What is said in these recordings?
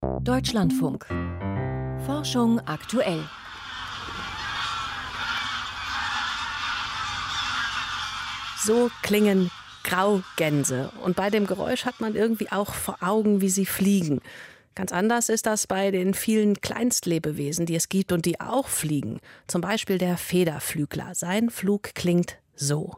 Deutschlandfunk. Forschung aktuell. So klingen Graugänse. Und bei dem Geräusch hat man irgendwie auch vor Augen, wie sie fliegen. Ganz anders ist das bei den vielen Kleinstlebewesen, die es gibt und die auch fliegen. Zum Beispiel der Federflügler. Sein Flug klingt so.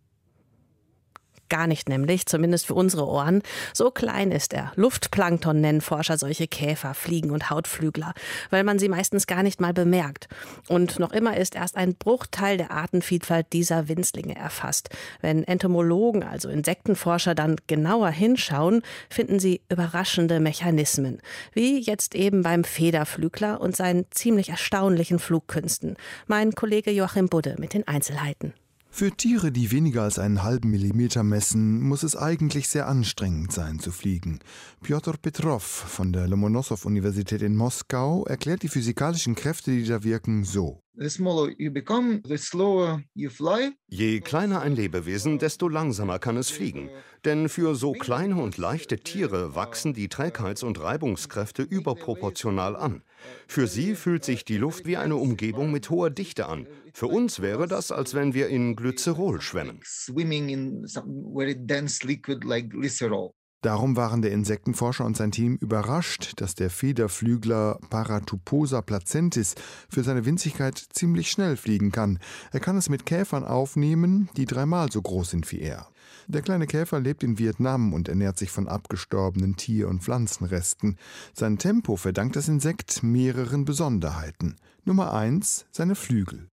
Gar nicht nämlich, zumindest für unsere Ohren. So klein ist er. Luftplankton nennen Forscher solche Käfer, Fliegen und Hautflügler, weil man sie meistens gar nicht mal bemerkt. Und noch immer ist erst ein Bruchteil der Artenvielfalt dieser Winzlinge erfasst. Wenn Entomologen, also Insektenforscher, dann genauer hinschauen, finden sie überraschende Mechanismen. Wie jetzt eben beim Federflügler und seinen ziemlich erstaunlichen Flugkünsten. Mein Kollege Joachim Budde mit den Einzelheiten. Für Tiere, die weniger als einen halben Millimeter messen, muss es eigentlich sehr anstrengend sein zu fliegen. Pjotr Petrov von der Lomonossow-Universität in Moskau erklärt die physikalischen Kräfte, die da wirken, so. Je kleiner ein Lebewesen, desto langsamer kann es fliegen. Denn für so kleine und leichte Tiere wachsen die Trägheits- und Reibungskräfte überproportional an. Für sie fühlt sich die Luft wie eine Umgebung mit hoher Dichte an. Für uns wäre das, als wenn wir in Glycerol schwimmen. Darum waren der Insektenforscher und sein Team überrascht, dass der Federflügler Paratuposa placentis für seine Winzigkeit ziemlich schnell fliegen kann. Er kann es mit Käfern aufnehmen, die 3-mal so groß sind wie er. Der kleine Käfer lebt in Vietnam und ernährt sich von abgestorbenen Tier- und Pflanzenresten. Sein Tempo verdankt das Insekt mehreren Besonderheiten. Nummer 1, seine Flügel.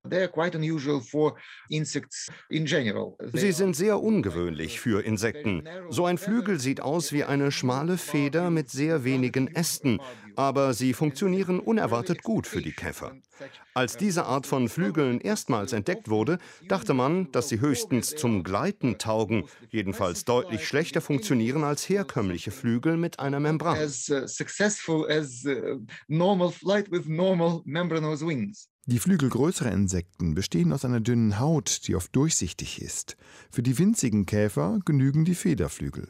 Sie sind sehr ungewöhnlich für Insekten. So ein Flügel sieht aus wie eine schmale Feder mit sehr wenigen Ästen, aber sie funktionieren unerwartet gut für die Käfer. Als diese Art von Flügeln erstmals entdeckt wurde, dachte man, dass sie höchstens zum Gleiten taugen, jedenfalls deutlich schlechter funktionieren als herkömmliche Flügel mit einer Membran. Die Flügel größerer Insekten bestehen aus einer dünnen Haut, die oft durchsichtig ist. Für die winzigen Käfer genügen die Federflügel.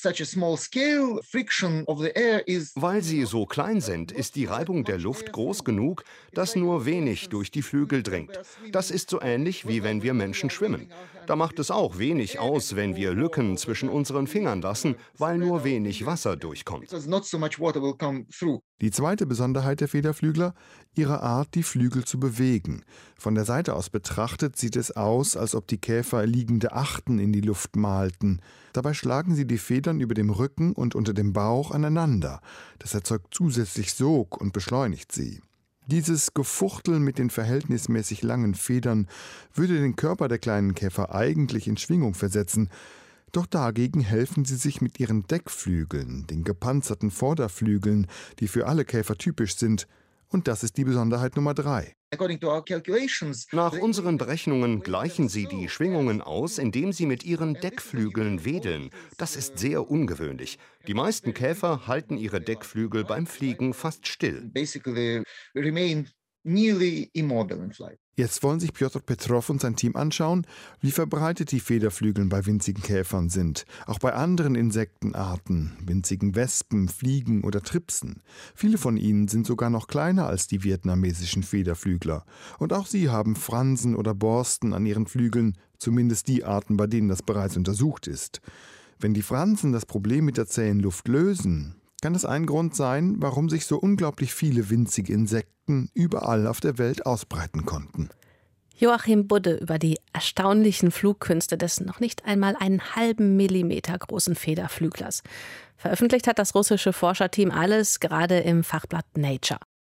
Weil sie so klein sind, ist die Reibung der Luft groß genug, dass nur wenig durch die Flügel dringt. Das ist so ähnlich, wie wenn wir Menschen schwimmen. Da macht es auch wenig aus, wenn wir Lücken zwischen unseren Fingern lassen, weil nur wenig Wasser durchkommt. Die zweite Besonderheit der Federflügler, ihre Art, die Flügel zu bewegen. Von der Seite aus betrachtet sieht es aus, als ob die Käfer liegende Achten in die Luft malten. Dabei schlagen sie die Federn über dem Rücken und unter dem Bauch aneinander. Das erzeugt zusätzlich Sog und beschleunigt sie. Dieses Gefuchtel mit den verhältnismäßig langen Federn würde den Körper der kleinen Käfer eigentlich in Schwingung versetzen. Doch dagegen helfen sie sich mit ihren Deckflügeln, den gepanzerten Vorderflügeln, die für alle Käfer typisch sind. Und das ist die Besonderheit Nummer 3. Nach unseren Berechnungen gleichen sie die Schwingungen aus, indem sie mit ihren Deckflügeln wedeln. Das ist sehr ungewöhnlich. Die meisten Käfer halten ihre Deckflügel beim Fliegen fast still. Jetzt wollen sich Pjotr Petrov und sein Team anschauen, wie verbreitet die Federflügel bei winzigen Käfern sind. Auch bei anderen Insektenarten, winzigen Wespen, Fliegen oder Tripsen. Viele von ihnen sind sogar noch kleiner als die vietnamesischen Federflügler. Und auch sie haben Fransen oder Borsten an ihren Flügeln, zumindest die Arten, bei denen das bereits untersucht ist. Wenn die Fransen das Problem mit der zähen Luft lösen, kann das ein Grund sein, warum sich so unglaublich viele winzige Insekten überall auf der Welt ausbreiten konnten. Joachim Budde über die erstaunlichen Flugkünste des noch nicht einmal einen halben Millimeter großen Federflüglers. Veröffentlicht hat das russische Forscherteam alles gerade im Fachblatt Nature.